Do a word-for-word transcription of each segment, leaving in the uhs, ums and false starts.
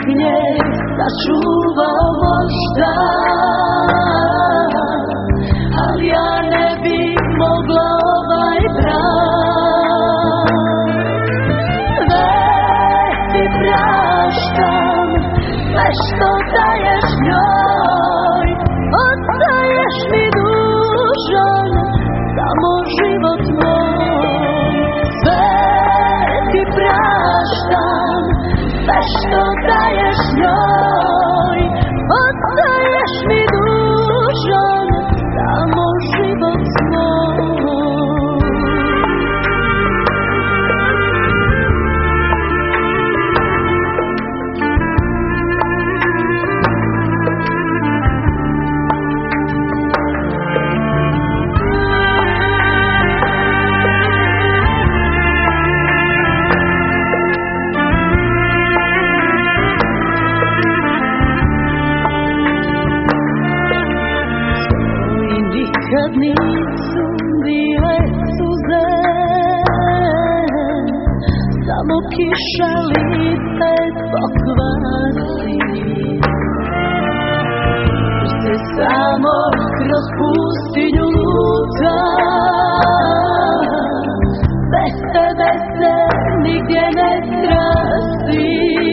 nje sačuvao možda, ali ja ne bi mogla ovaj brak. Već ti praštam sve što daješ njoj, odstaješ mi dužan samo život moj. Sve ti praštam, sve što daješ njoj, odstaješ mi dužan samo život moj. Kad nisu bile suze, samo kiša lice pokvari, se samo kroz pustinju luta, bez tebe se nigdje ne strasti.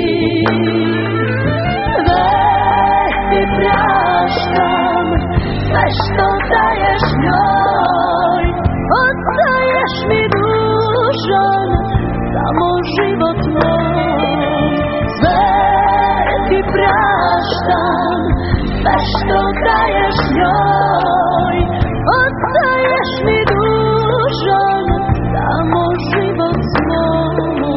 Već ti praštam sve što daješ njoj, odstaješ mi dužan samo život moj. Sve ti praštam, sve što daješ njoj, odstaješ mi dužan samo život moj.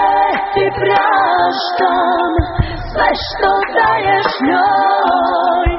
Sve ti praštam, sve što daješ njoj,